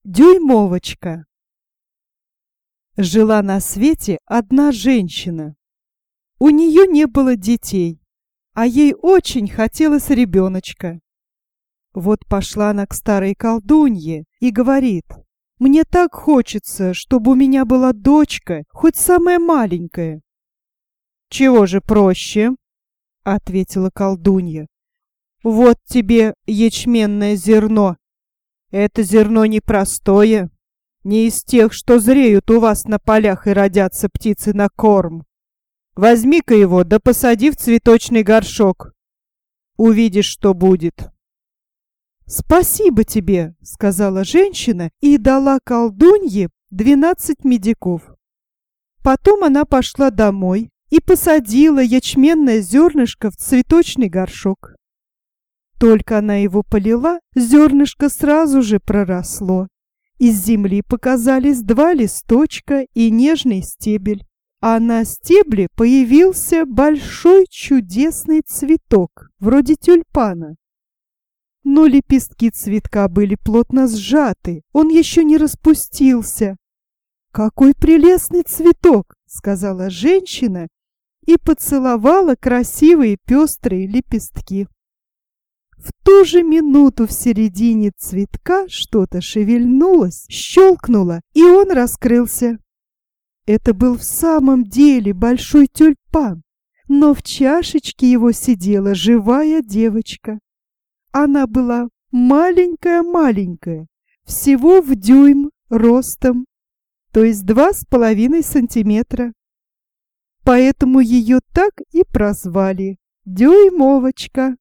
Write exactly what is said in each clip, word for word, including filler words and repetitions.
Дюймовочка. Жила на свете одна женщина. У нее не было детей, а ей очень хотелось ребеночка. Вот пошла она к старой колдунье и говорит: «Мне так хочется, чтобы у меня была дочка, хоть самая маленькая». «Чего же проще?» — ответила колдунья. «Вот тебе ячменное зерно. Это зерно непростое, не из тех, что зреют у вас на полях и родятся птицы на корм. Возьми-ка его, да посади в цветочный горшок. Увидишь, что будет». «Спасибо тебе», — сказала женщина и дала колдунье двенадцать медиков. Потом она пошла домой и посадила ячменное зернышко в цветочный горшок. Только она его полила, зернышко сразу же проросло. Из земли показались два листочка и нежный стебель, а на стебле появился большой чудесный цветок, вроде тюльпана. Но лепестки цветка были плотно сжаты, он еще не распустился. «Какой прелестный цветок!» — сказала женщина и поцеловала красивые пестрые лепестки. В ту же минуту в середине цветка что-то шевельнулось, щелкнуло, и он раскрылся. Это был в самом деле большой тюльпан, но в чашечке его сидела живая девочка. Она была маленькая-маленькая, всего в дюйм ростом, то есть два с половиной сантиметра. Поэтому ее так и прозвали — Дюймовочка.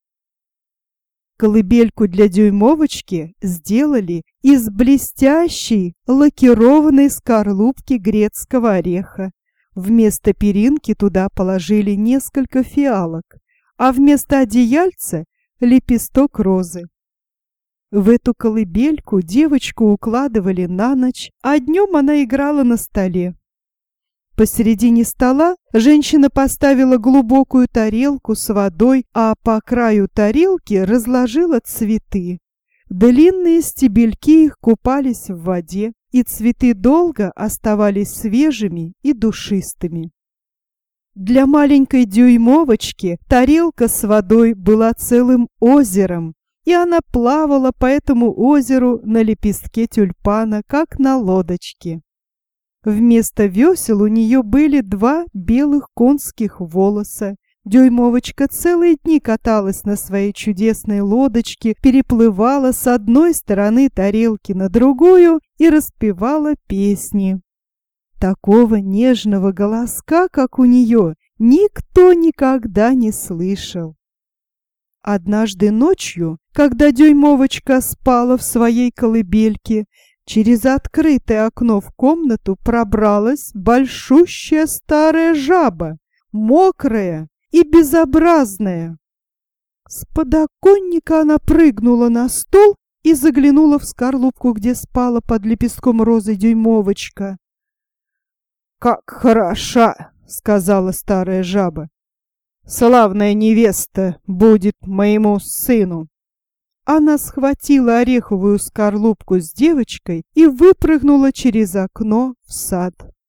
Колыбельку для Дюймовочки сделали из блестящей лакированной скорлупки грецкого ореха. Вместо перинки туда положили несколько фиалок, а вместо одеяльца — лепесток розы. В эту колыбельку девочку укладывали на ночь, а днем она играла на столе. Посередине стола женщина поставила глубокую тарелку с водой, а по краю тарелки разложила цветы. Длинные стебельки их купались в воде, и цветы долго оставались свежими и душистыми. Для маленькой Дюймовочки тарелка с водой была целым озером, и она плавала по этому озеру на лепестке тюльпана, как на лодочке. Вместо весел у нее были два белых конских волоса. Дюймовочка целые дни каталась на своей чудесной лодочке, переплывала с одной стороны тарелки на другую и распевала песни. Такого нежного голоска, как у нее, никто никогда не слышал. Однажды ночью, когда Дюймовочка спала в своей колыбельке, через открытое окно в комнату пробралась большущая старая жаба, мокрая и безобразная. С подоконника она прыгнула на стол и заглянула в скорлупку, где спала под лепестком розы Дюймовочка. «Как хороша!» — сказала старая жаба. «Славная невеста будет моему сыну!» Она схватила ореховую скорлупку с девочкой и выпрыгнула через окно в сад.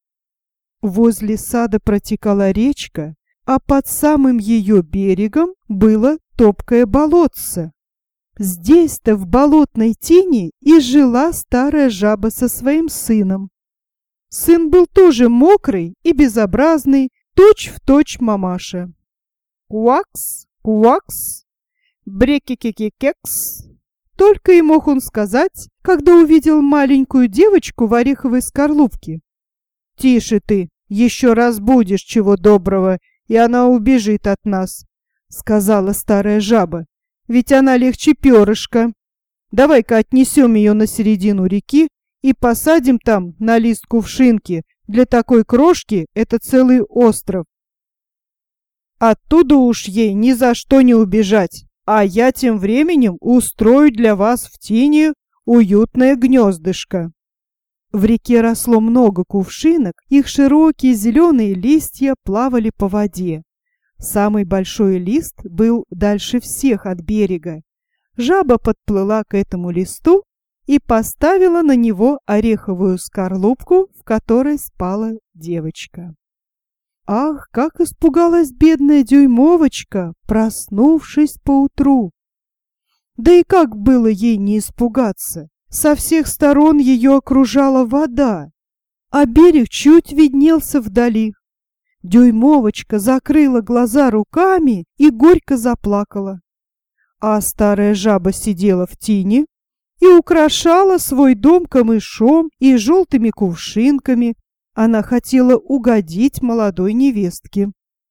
Возле сада протекала речка, а под самым ее берегом было топкое болотце. Здесь-то в болотной тени и жила старая жаба со своим сыном. Сын был тоже мокрый и безобразный, точь-в-точь мамаша. «Куакс, куакс, брекикикикекс!» Только и мог он сказать, когда увидел маленькую девочку в ореховой скорлупке. «Тише ты, еще разбудишь чего доброго, и она убежит от нас», — сказала старая жаба. «Ведь она легче перышка. Давай-ка отнесем ее на середину реки и посадим там на лист кувшинки. Для такой крошки это целый остров. Оттуда уж ей ни за что не убежать, а я тем временем устрою для вас в тени уютное гнездышко». В реке росло много кувшинок, их широкие зеленые листья плавали по воде. Самый большой лист был дальше всех от берега. Жаба подплыла к этому листу и поставила на него ореховую скорлупку, в которой спала девочка. Ах, как испугалась бедная дюймовочка, проснувшись поутру! Да и как было ей не испугаться? Со всех сторон ее окружала вода, а берег чуть виднелся вдали. Дюймовочка закрыла глаза руками и горько заплакала. А старая жаба сидела в тине и украшала свой дом камышом и желтыми кувшинками. Она хотела угодить молодой невестке.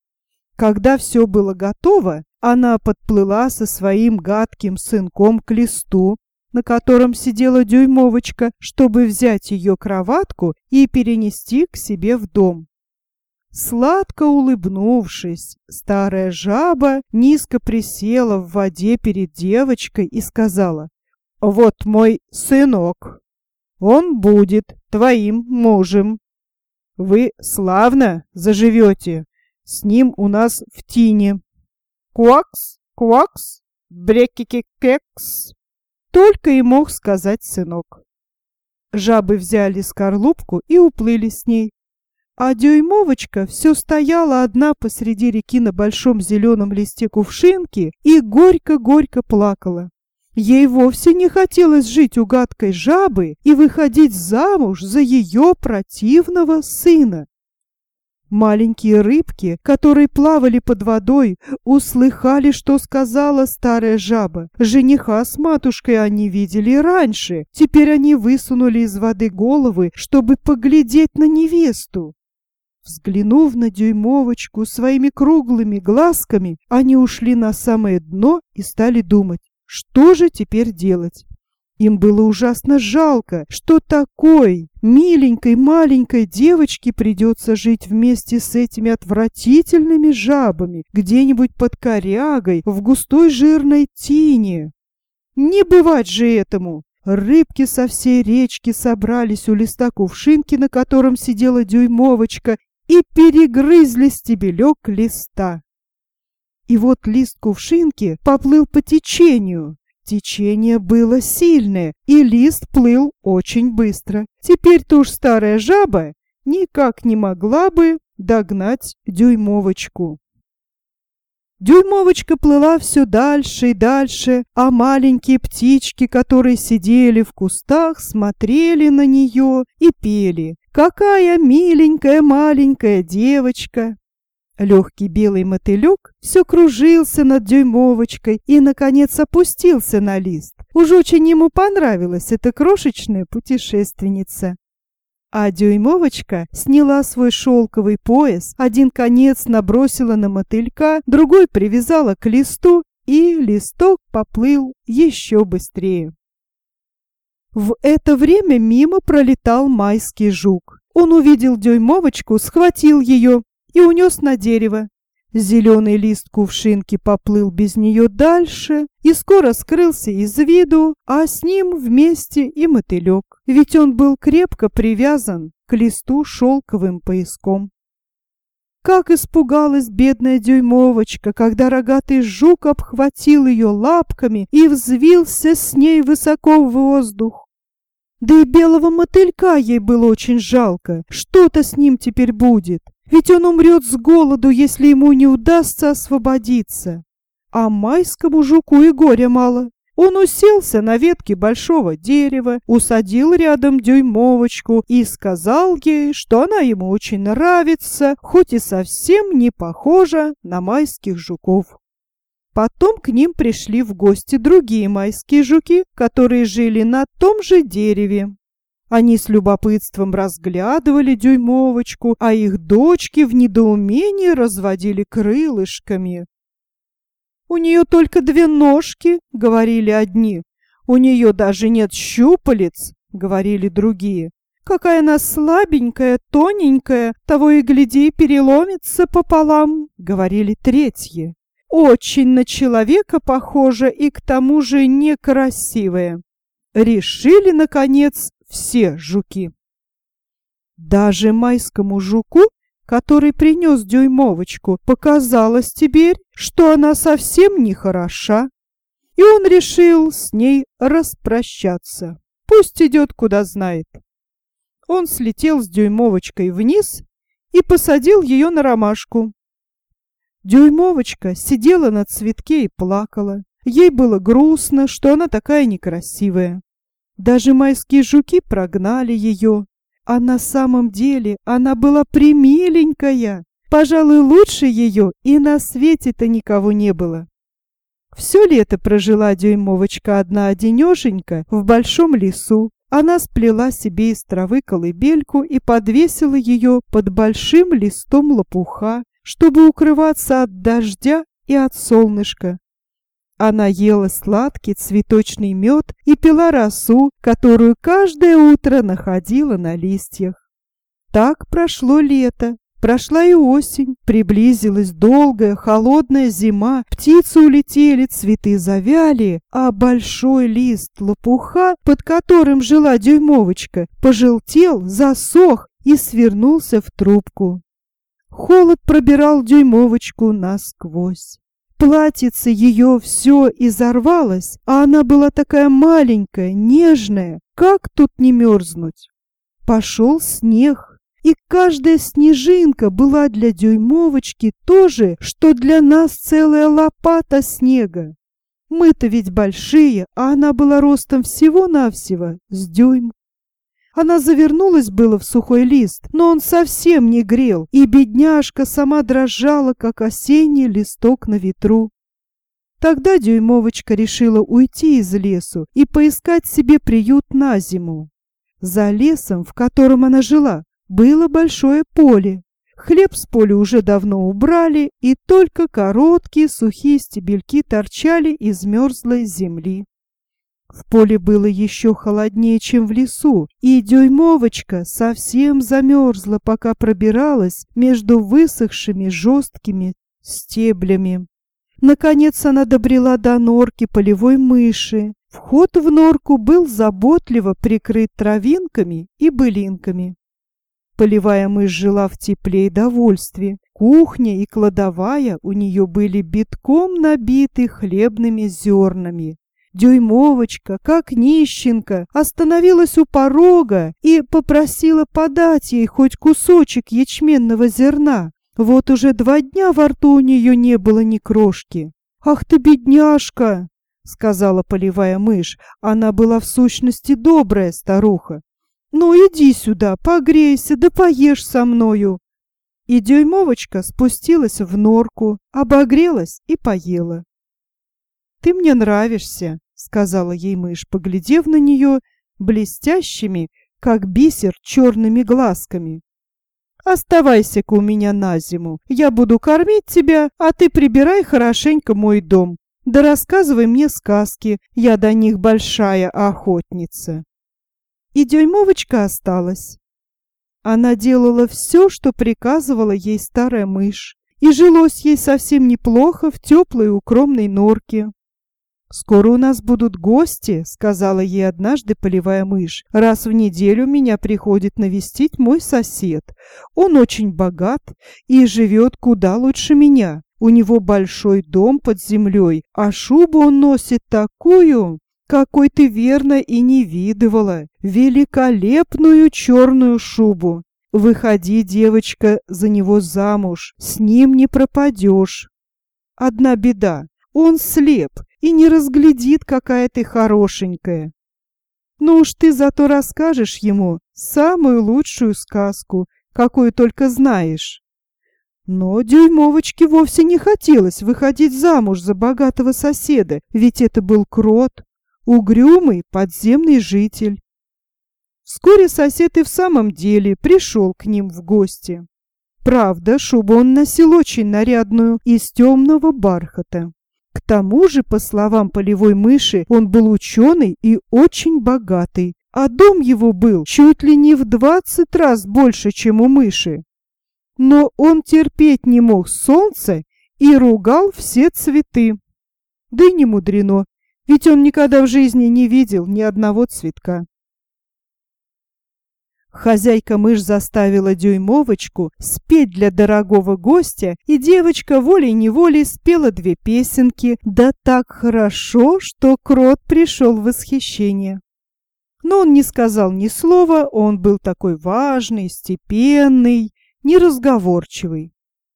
Когда все было готово, она подплыла со своим гадким сынком к листу, на котором сидела дюймовочка, чтобы взять ее кроватку и перенести к себе в дом. Сладко улыбнувшись, старая жаба низко присела в воде перед девочкой и сказала: «Вот мой сынок, он будет твоим мужем. Вы славно заживете с ним у нас в тине. Квакс, квакс, брекики-кекс». Только и мог сказать сынок. Жабы взяли скорлупку и уплыли с ней. А дюймовочка все стояла одна посреди реки на большом зеленом листе кувшинки и горько-горько плакала. Ей вовсе не хотелось жить у гадкой жабы и выходить замуж за ее противного сына. Маленькие рыбки, которые плавали под водой, услыхали, что сказала старая жаба. Жениха с матушкой они видели раньше. Теперь они высунули из воды головы, чтобы поглядеть на невесту. Взглянув на дюймовочку своими круглыми глазками, они ушли на самое дно и стали думать, что же теперь делать. Им было ужасно жалко, что такой миленькой маленькой девочке придется жить вместе с этими отвратительными жабами где-нибудь под корягой в густой жирной тине. Не бывать же этому! Рыбки со всей речки собрались у листа кувшинки, на котором сидела дюймовочка, и перегрызли стебелек листа. И вот лист кувшинки поплыл по течению. Течение было сильное, и лист плыл очень быстро. Теперь-то уж старая жаба никак не могла бы догнать дюймовочку. Дюймовочка плыла все дальше и дальше, а маленькие птички, которые сидели в кустах, смотрели на нее и пели: «Какая миленькая маленькая девочка!» Легкий белый мотылек все кружился над дюймовочкой и, наконец, опустился на лист. Уж очень ему понравилась эта крошечная путешественница. А дюймовочка сняла свой шелковый пояс, один конец набросила на мотылька, другой привязала к листу, и листок поплыл еще быстрее. В это время мимо пролетал майский жук. Он увидел дюймовочку, схватил ее и унес на дерево. Зеленый лист кувшинки поплыл без нее дальше и скоро скрылся из виду, а с ним вместе и мотылек, ведь он был крепко привязан к листу шелковым пояском. Как испугалась бедная дюймовочка, когда рогатый жук обхватил ее лапками и взвился с ней высоко в воздух. Да и белого мотылька ей было очень жалко. Что-то с ним теперь будет. Ведь он умрет с голоду, если ему не удастся освободиться. А майскому жуку и горя мало. Он уселся на ветке большого дерева, усадил рядом дюймовочку и сказал ей, что она ему очень нравится, хоть и совсем не похожа на майских жуков. Потом к ним пришли в гости другие майские жуки, которые жили на том же дереве. Они с любопытством разглядывали дюймовочку, а их дочки в недоумении разводили крылышками. «У нее только две ножки», — говорили одни. «У нее даже нет щупалец», — говорили другие. «Какая она слабенькая, тоненькая, того и гляди, переломится пополам», — говорили третьи. «Очень на человека похожа и к тому же некрасивая», — решили, наконец, все жуки. Даже майскому жуку, который принес дюймовочку, показалось теперь, что она совсем не хороша, и он решил с ней распрощаться. Пусть идет, куда знает. Он слетел с Дюймовочкой вниз и посадил ее на ромашку. Дюймовочка сидела на цветке и плакала. Ей было грустно, что она такая некрасивая. Даже майские жуки прогнали ее. А на самом деле она была премиленькая. Пожалуй, лучше ее и на свете-то никого не было. Все лето прожила Дюймовочка одна-одинешенька в большом лесу. Она сплела себе из травы колыбельку и подвесила ее под большим листом лопуха, чтобы укрываться от дождя и от солнышка. Она ела сладкий цветочный мед и пила росу, которую каждое утро находила на листьях. Так прошло лето. Прошла и осень, приблизилась долгая холодная зима, птицы улетели, цветы завяли, а большой лист лопуха, под которым жила Дюймовочка, пожелтел, засох и свернулся в трубку. Холод пробирал Дюймовочку насквозь. Платьице ее все изорвалось, а она была такая маленькая, нежная, как тут не мерзнуть? Пошел снег. И каждая снежинка была для Дюймовочки то же, что для нас целая лопата снега. Мы-то ведь большие, а она была ростом всего-навсего с дюйм. Она завернулась было в сухой лист, но он совсем не грел, и бедняжка сама дрожала, как осенний листок на ветру. Тогда Дюймовочка решила уйти из лесу и поискать себе приют на зиму. За лесом, в котором она жила, было большое поле. Хлеб с поля уже давно убрали, и только короткие сухие стебельки торчали из мерзлой земли. В поле было еще холоднее, чем в лесу, и Дюймовочка совсем замерзла, пока пробиралась между высохшими жесткими стеблями. Наконец она добрела до норки полевой мыши. Вход в норку был заботливо прикрыт травинками и былинками. Полевая мышь жила в тепле и довольстве. Кухня и кладовая у нее были битком набиты хлебными зернами. Дюймовочка, как нищенка, остановилась у порога и попросила подать ей хоть кусочек ячменного зерна. Вот уже два дня во рту у нее не было ни крошки. «Ах ты, бедняжка!» — сказала полевая мышь. Она была в сущности добрая старуха. «Ну, иди сюда, погрейся, да поешь со мною». И Дюймовочка спустилась в норку, обогрелась и поела. «Ты мне нравишься», — сказала ей мышь, поглядев на нее блестящими, как бисер, черными глазками. «Оставайся-ка у меня на зиму, я буду кормить тебя, а ты прибирай хорошенько мой дом, да рассказывай мне сказки, я до них большая охотница». И Дюймовочка осталась. Она делала все, что приказывала ей старая мышь, и жилось ей совсем неплохо в теплой укромной норке. «Скоро у нас будут гости», — сказала ей однажды полевая мышь. «Раз в неделю меня приходит навестить мой сосед. Он очень богат и живет куда лучше меня. У него большой дом под землей, а шубу он носит такую, какой ты верно и не видывала, великолепную черную шубу. Выходи, девочка, за него замуж, с ним не пропадешь. Одна беда, он слеп и не разглядит, какая ты хорошенькая. Ну уж ты зато расскажешь ему самую лучшую сказку, какую только знаешь». Но Дюймовочке вовсе не хотелось выходить замуж за богатого соседа, ведь это был крот, угрюмый подземный житель. Вскоре сосед и в самом деле пришел к ним в гости. Правда, шубу он носил очень нарядную, из темного бархата. К тому же, по словам полевой мыши, он был ученый и очень богатый, а дом его был чуть ли не в двадцать раз больше, чем у мыши. Но он терпеть не мог солнца и ругал все цветы. Да и не мудрено, ведь он никогда в жизни не видел ни одного цветка. Хозяйка-мышь заставила Дюймовочку спеть для дорогого гостя, и девочка волей-неволей спела две песенки, да так хорошо, что крот пришел в восхищение. Но он не сказал ни слова, он был такой важный, степенный, неразговорчивый.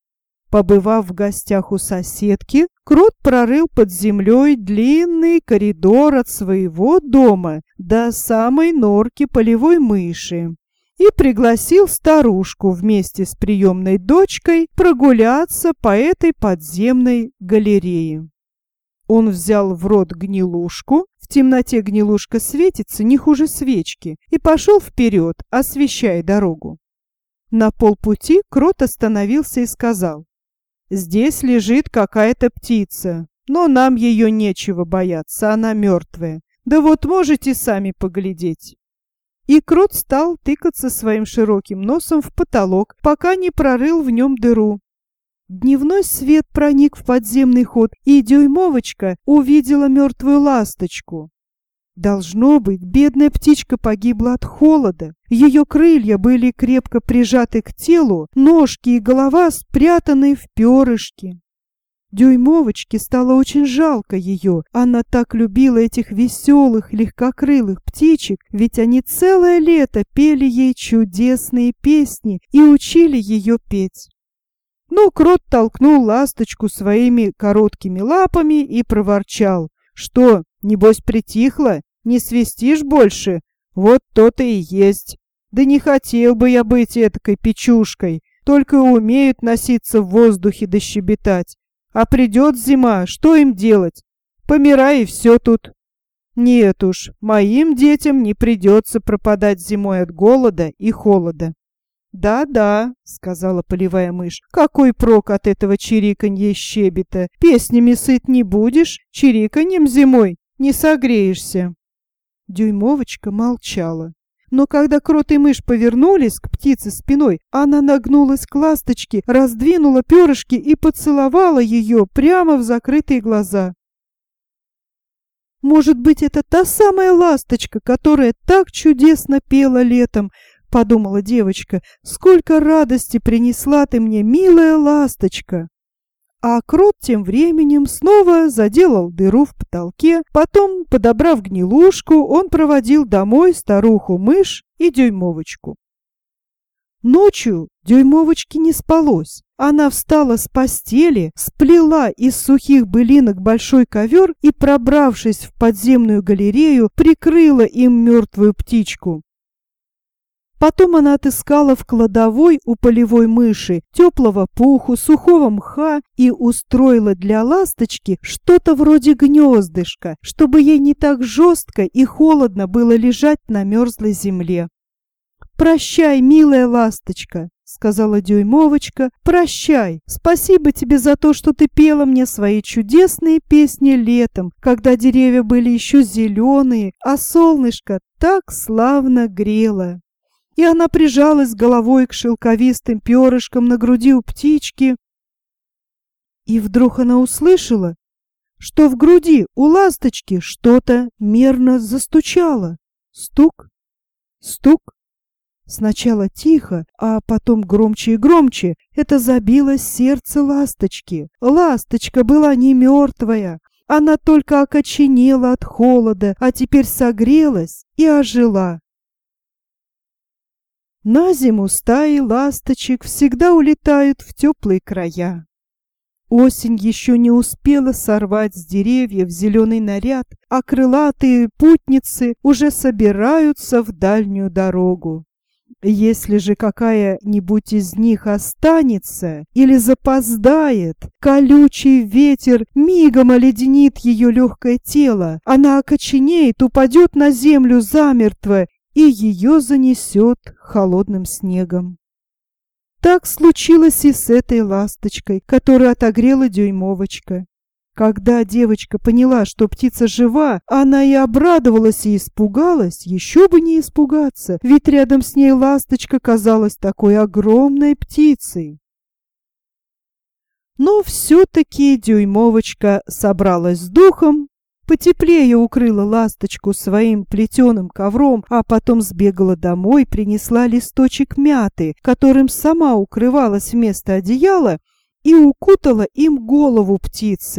Побывав в гостях у соседки, Крот прорыл под землей длинный коридор от своего дома до самой норки полевой мыши и пригласил старушку вместе с приемной дочкой прогуляться по этой подземной галерее. Он взял в рот гнилушку, в темноте гнилушка светится не хуже свечки, и пошел вперед, освещая дорогу. На полпути Крот остановился и сказал: «Здесь лежит какая-то птица, но нам ее нечего бояться, она мертвая. Да вот можете сами поглядеть». И Крот стал тыкаться своим широким носом в потолок, пока не прорыл в нем дыру. Дневной свет проник в подземный ход, и дюймовочка увидела мертвую ласточку. Должно быть, бедная птичка погибла от холода. Ее крылья были крепко прижаты к телу, ножки и голова спрятаны в перышки. Дюймовочке стало очень жалко ее. Она так любила этих веселых, легкокрылых птичек, ведь они целое лето пели ей чудесные песни и учили ее петь. Но Крот толкнул ласточку своими короткими лапами и проворчал: «Что, небось притихла? Не свистишь больше? Вот то-то и есть. Да не хотел бы я быть этакой печушкой, только умеют носиться в воздухе да щебетать. А придет зима, что им делать? Помирай, и все тут. Нет уж, моим детям не придется пропадать зимой от голода и холода». «Да-да», — сказала полевая мышь, — «какой прок от этого чириканья и щебета? Песнями сыт не будешь, чириканьем зимой не согреешься». Дюймовочка молчала. Но когда Крот и мышь повернулись к птице спиной, она нагнулась к ласточке, раздвинула перышки и поцеловала ее прямо в закрытые глаза. «Может быть, это та самая ласточка, которая так чудесно пела летом?» — подумала девочка. «Сколько радости принесла ты мне, милая ласточка!» А Крот тем временем снова заделал дыру в потолке. Потом, подобрав гнилушку, он проводил домой старуху-мышь и дюймовочку. Ночью дюймовочке не спалось. Она встала с постели, сплела из сухих былинок большой ковер и, пробравшись в подземную галерею, прикрыла им мертвую птичку. Потом она отыскала в кладовой у полевой мыши теплого пуху, сухого мха и устроила для ласточки что-то вроде гнездышка, чтобы ей не так жестко и холодно было лежать на мерзлой земле. «Прощай, милая ласточка», — сказала дюймовочка, — «прощай. Спасибо тебе за то, что ты пела мне свои чудесные песни летом, когда деревья были еще зеленые, а солнышко так славно грело». И она прижалась головой к шелковистым перышкам на груди у птички. И вдруг она услышала, что в груди у ласточки что-то мерно застучало. Стук, стук. Сначала тихо, а потом громче и громче. Это забилось сердце ласточки. Ласточка была не мертвая. Она только окоченела от холода, а теперь согрелась и ожила. На зиму стаи ласточек всегда улетают в теплые края. Осень еще не успела сорвать с деревьев зеленый наряд, а крылатые путницы уже собираются в дальнюю дорогу. Если же какая-нибудь из них останется или запоздает, колючий ветер мигом оледенит ее легкое тело, она окоченеет, упадет на землю замертво, и ее занесет холодным снегом. Так случилось и с этой ласточкой, которую отогрела дюймовочка. Когда девочка поняла, что птица жива, она и обрадовалась, и испугалась. Еще бы не испугаться, ведь рядом с ней ласточка казалась такой огромной птицей. Но все-таки дюймовочка собралась с духом, потеплее укрыла ласточку своим плетеным ковром, а потом сбегала домой, принесла листочек мяты, которым сама укрывалась вместо одеяла, и укутала им голову птицы.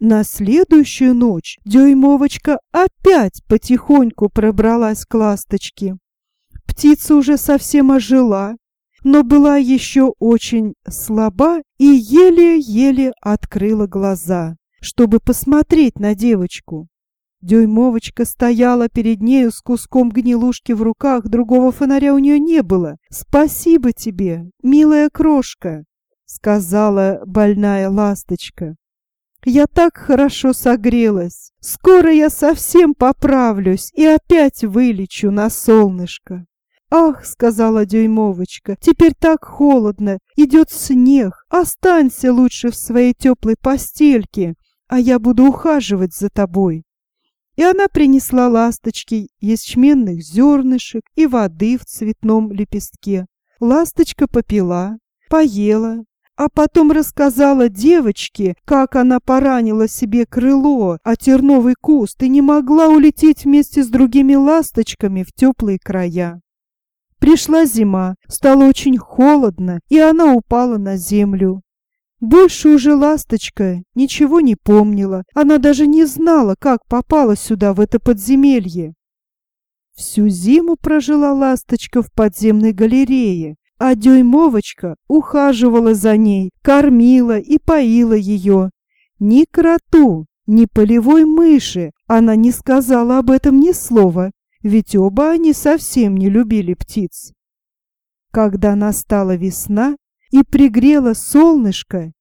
На следующую ночь Дюймовочка опять потихоньку пробралась к ласточке. Птица уже совсем ожила, но была еще очень слаба и еле-еле открыла глаза, чтобы посмотреть на девочку. Дюймовочка стояла перед нею с куском гнилушки в руках, другого фонаря у нее не было. «Спасибо тебе, милая крошка», — сказала больная ласточка. «Я так хорошо согрелась. Скоро я совсем поправлюсь и опять вылечу на солнышко». «Ах», — сказала Дюймовочка, — «теперь так холодно, идет снег. Останься лучше в своей теплой постельке, а я буду ухаживать за тобой». И она принесла ласточке ячменных зернышек и воды в цветном лепестке. Ласточка попила, поела, а потом рассказала девочке, как она поранила себе крыло о терновый куст и не могла улететь вместе с другими ласточками в теплые края. Пришла зима, стало очень холодно, и она упала на землю. Больше уже ласточка ничего не помнила, она даже не знала, как попала сюда, в это подземелье. Всю зиму прожила ласточка в подземной галерее, а Дюймовочка ухаживала за ней, кормила и поила ее. Ни кроту, ни полевой мыши она не сказала об этом ни слова, ведь оба они совсем не любили птиц. Когда настала весна и пригрело солнышко,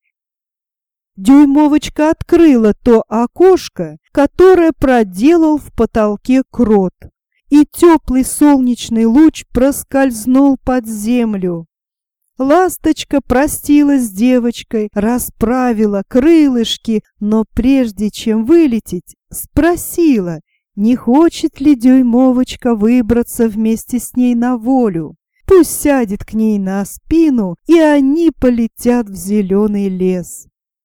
Дюймовочка открыла то окошко, которое проделал в потолке крот, и теплый солнечный луч проскользнул под землю. Ласточка простилась с девочкой, расправила крылышки, но прежде чем вылететь, спросила, не хочет ли Дюймовочка выбраться вместе с ней на волю. Пусть сядет к ней на спину, и они полетят в зеленый лес.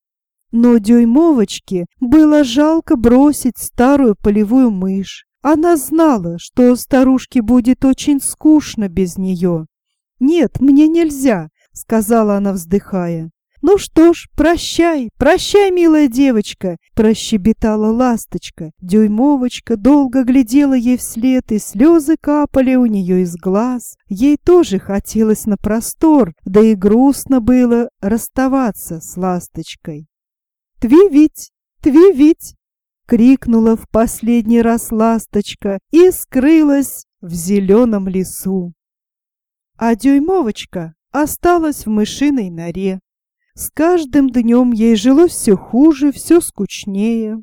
Но Дюймовочке было жалко бросить старую полевую мышь. Она знала, что старушке будет очень скучно без нее. «Нет, мне нельзя», — сказала она, вздыхая. «Ну что ж, прощай, прощай, милая девочка», — прощебетала ласточка. Дюймовочка долго глядела ей вслед, и слезы капали у нее из глаз. Ей тоже хотелось на простор, да и грустно было расставаться с ласточкой. «Твивить, твивить!» — крикнула в последний раз ласточка и скрылась в зеленом лесу. А Дюймовочка осталась в мышиной норе. С каждым днем ей жилось все хуже, все скучнее.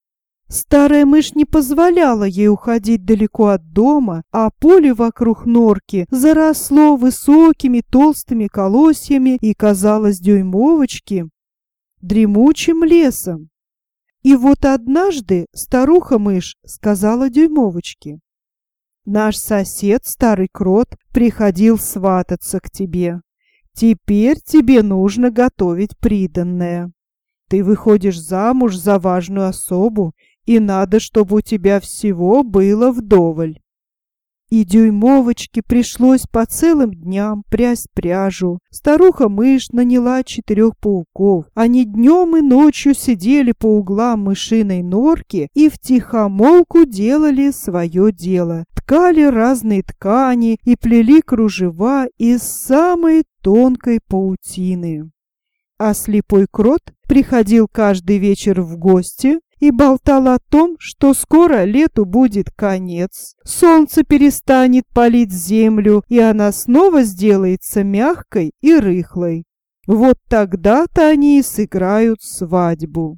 Старая мышь не позволяла ей уходить далеко от дома, а поле вокруг норки заросло высокими толстыми колосьями и казалось Дюймовочке дремучим лесом. И вот однажды старуха-мышь сказала Дюймовочке: «Наш сосед, старый крот, приходил свататься к тебе. Теперь тебе нужно готовить приданное. Ты выходишь замуж за важную особу, и надо, чтобы у тебя всего было вдоволь». И Дюймовочке пришлось по целым дням прясть пряжу. Старуха-мышь наняла четырех пауков. Они днем и ночью сидели по углам мышиной норки и втихомолку делали свое дело. Ткали разные ткани и плели кружева из самой тонкой паутины. А слепой крот приходил каждый вечер в гости и болтал о том, что скоро лету будет конец, солнце перестанет палить землю, и она снова сделается мягкой и рыхлой. Вот тогда-то они и сыграют свадьбу.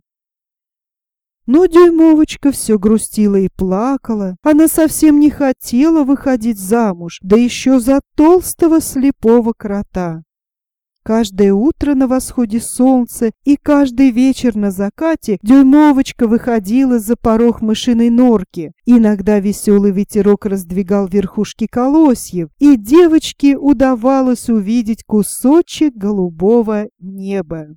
Но Дюймовочка все грустила и плакала. Она совсем не хотела выходить замуж, да еще за толстого слепого крота. Каждое утро на восходе солнца и каждый вечер на закате Дюймовочка выходила за порог мышиной норки. Иногда веселый ветерок раздвигал верхушки колосьев, и девочке удавалось увидеть кусочек голубого неба.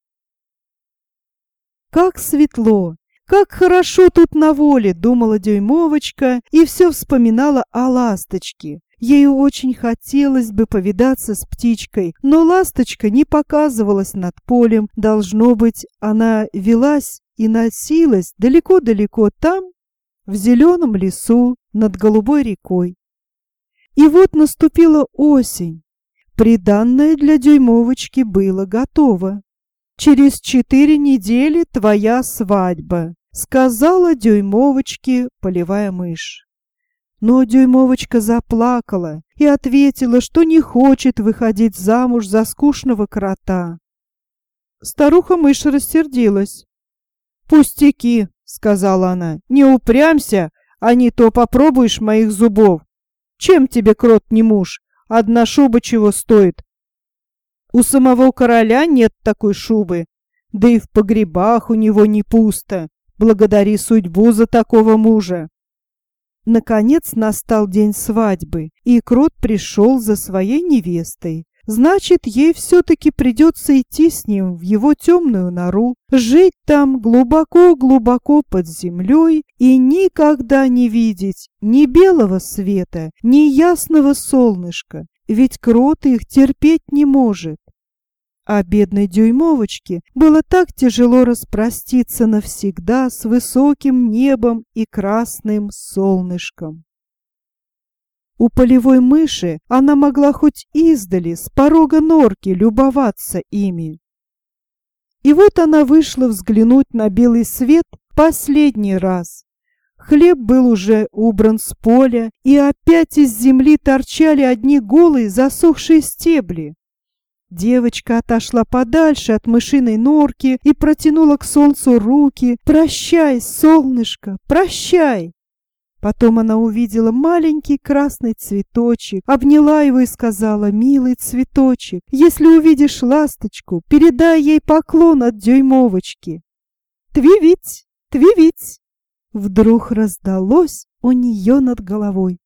«Как светло! Как хорошо тут на воле!» — думала Дюймовочка и все вспоминала о ласточке. Ею очень хотелось бы повидаться с птичкой, но ласточка не показывалась над полем. Должно быть, она велась и носилась далеко-далеко там, в зеленом лесу над голубой рекой. И вот наступила осень. Приданное для дюймовочки было готово. «Через четыре недели твоя свадьба», — сказала дюймовочке полевая мышь. Но дюймовочка заплакала и ответила, что не хочет выходить замуж за скучного крота. Старуха-мышь рассердилась. «Пустяки», — сказала она, — «не упрямься, а не то попробуешь моих зубов. Чем тебе крот не муж? Одна шуба чего стоит? У самого короля нет такой шубы, да и в погребах у него не пусто. Благодари судьбу за такого мужа». Наконец настал день свадьбы, и крот пришел за своей невестой. Значит, ей все-таки придется идти с ним в его темную нору, жить там глубоко-глубоко под землей и никогда не видеть ни белого света, ни ясного солнышка, ведь крот их терпеть не может. А бедной дюймовочке было так тяжело распроститься навсегда с высоким небом и красным солнышком. У полевой мыши она могла хоть издали, с порога норки, любоваться ими. И вот она вышла взглянуть на белый свет последний раз. Хлеб был уже убран с поля, и опять из земли торчали одни голые засохшие стебли. Девочка отошла подальше от мышиной норки и протянула к солнцу руки. «Прощай, солнышко, прощай!» Потом она увидела маленький красный цветочек, обняла его и сказала: «Милый цветочек, если увидишь ласточку, передай ей поклон от дюймовочки». «Твивить, твивить!» Вдруг раздалось у нее над головой.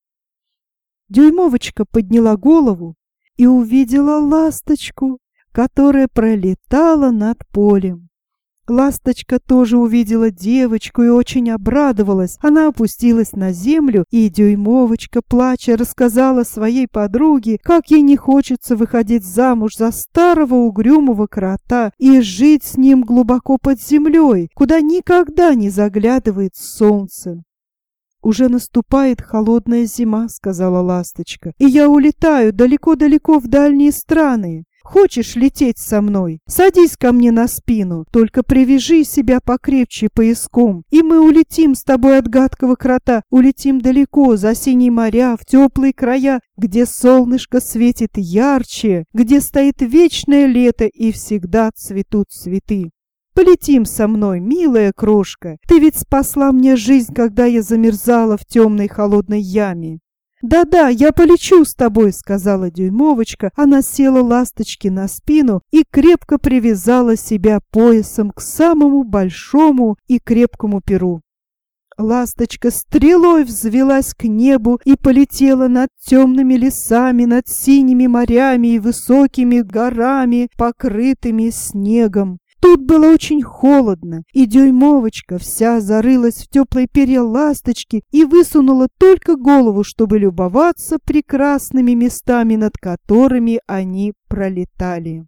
Дюймовочка подняла голову и увидела ласточку, которая пролетала над полем. Ласточка тоже увидела девочку и очень обрадовалась. Она опустилась на землю, и дюймовочка, плача, рассказала своей подруге, как ей не хочется выходить замуж за старого угрюмого крота и жить с ним глубоко под землей, куда никогда не заглядывает солнце. «Уже наступает холодная зима», — сказала ласточка, — «и я улетаю далеко-далеко в дальние страны. Хочешь лететь со мной? Садись ко мне на спину, только привяжи себя покрепче пояском, и мы улетим с тобой от гадкого крота, улетим далеко, за синие моря, в теплые края, где солнышко светит ярче, где стоит вечное лето и всегда цветут цветы. Полетим со мной, милая крошка, ты ведь спасла мне жизнь, когда я замерзала в темной холодной яме». «Да-да, я полечу с тобой», — сказала дюймовочка. Она села ласточке на спину и крепко привязала себя поясом к самому большому и крепкому перу. Ласточка стрелой взвелась к небу и полетела над темными лесами, над синими морями и высокими горами, покрытыми снегом. Тут было очень холодно, и дюймовочка вся зарылась в теплые перья ласточки и высунула только голову, чтобы любоваться прекрасными местами, над которыми они пролетали.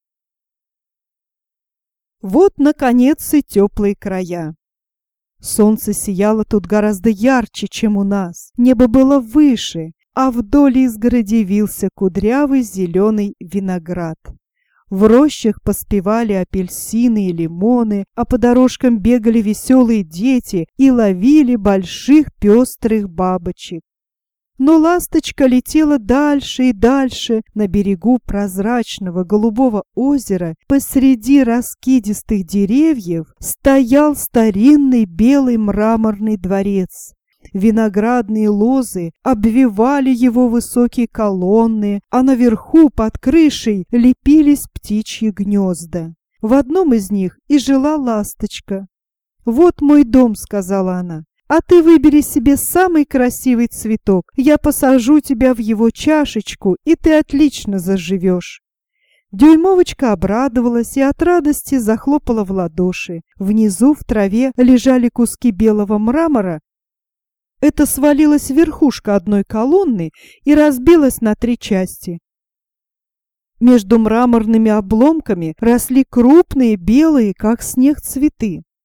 Вот, наконец, и теплые края. Солнце сияло тут гораздо ярче, чем у нас. Небо было выше, а вдоль изгороди вился кудрявый зеленый виноград. В рощах поспевали апельсины и лимоны, а по дорожкам бегали веселые дети и ловили больших пестрых бабочек. Но ласточка летела дальше и дальше. На берегу прозрачного голубого озера посреди раскидистых деревьев стоял старинный белый мраморный дворец. Виноградные лозы обвивали его высокие колонны, а наверху под крышей лепились птичьи гнезда. В одном из них и жила ласточка. «Вот мой дом», — сказала она, — «а ты выбери себе самый красивый цветок, я посажу тебя в его чашечку, и ты отлично заживешь». Дюймовочка обрадовалась и от радости захлопала в ладоши. Внизу в траве лежали куски белого мрамора. Это свалилась верхушка одной колонны и разбилась на три части. Между мраморными обломками росли крупные белые, как снег, цветы.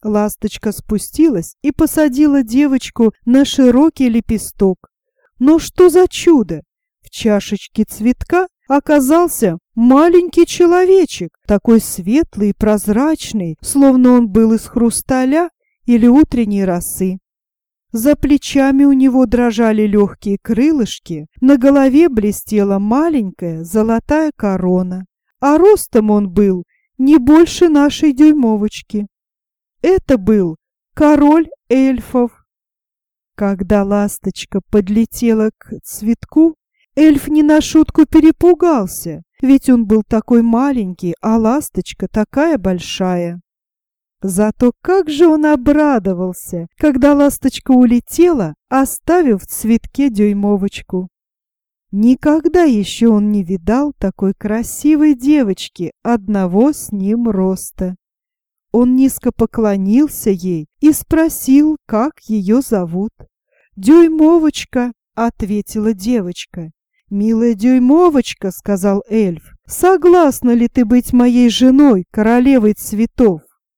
Ласточка спустилась и посадила девочку на широкий лепесток. Но что за чудо! В чашечке цветка оказался маленький человечек, такой светлый и прозрачный, словно он был из хрусталя или утренней росы. За плечами у него дрожали легкие крылышки, на голове блестела маленькая золотая корона, а ростом он был не больше нашей дюймовочки. Это был король эльфов. Когда ласточка подлетела к цветку, эльф не на шутку перепугался, ведь он был такой маленький, а ласточка такая большая. Зато как же он обрадовался, когда ласточка улетела, оставив в цветке дюймовочку. Никогда еще он не видал такой красивой девочки одного с ним роста. Он низко поклонился ей и спросил, как ее зовут. «Дюймовочка», — ответила девочка. «Милая дюймовочка», — сказал эльф, — «согласна ли ты быть моей женой, королевой цветов?»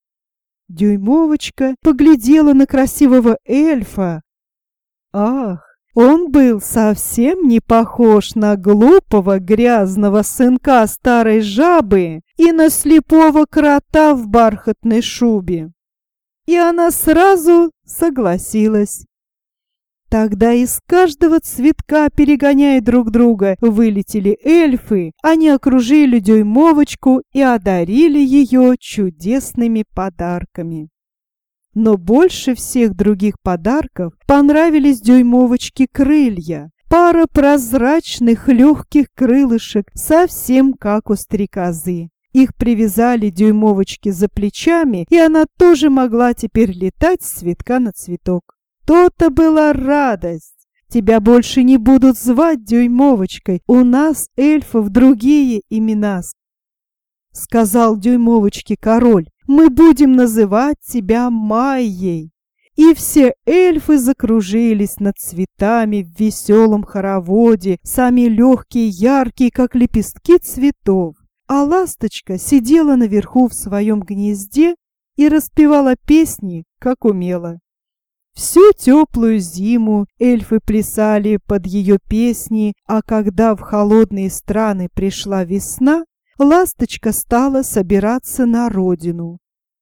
Дюймовочка поглядела на красивого эльфа. Ах, он был совсем не похож на глупого грязного сынка старой жабы и на слепого крота в бархатной шубе. И она сразу согласилась. Тогда из каждого цветка, перегоняя друг друга, вылетели эльфы. Они окружили дюймовочку и одарили ее чудесными подарками. Но больше всех других подарков понравились дюймовочке крылья. Пара прозрачных легких крылышек, совсем как у стрекозы. Их привязали дюймовочке за плечами, и она тоже могла теперь летать с цветка на цветок. То-то была радость! Тебя больше не будут звать дюймовочкой, у нас, эльфов, другие имена, — сказал дюймовочке король. Мы будем называть тебя Майей. И все эльфы закружились над цветами в веселом хороводе, сами легкие, яркие, как лепестки цветов. А ласточка сидела наверху в своем гнезде и распевала песни, как умела. Всю теплую зиму эльфы плясали под ее песни, а когда в холодные страны пришла весна, ласточка стала собираться на родину.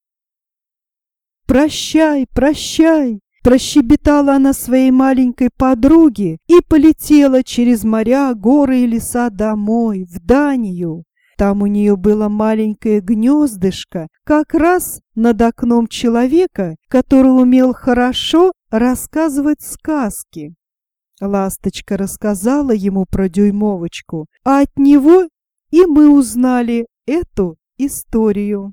«Прощай, прощай!» – прощебетала она своей маленькой подруге и полетела через моря, горы и леса домой, в Данию. Там у нее было маленькое гнездышко, как раз над окном человека, который умел хорошо рассказывать сказки. Ласточка рассказала ему про дюймовочку, а от него и мы узнали эту историю.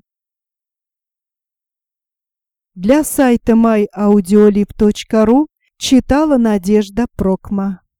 Для сайта май аудиолиб точка ру читала Надежда Прокма.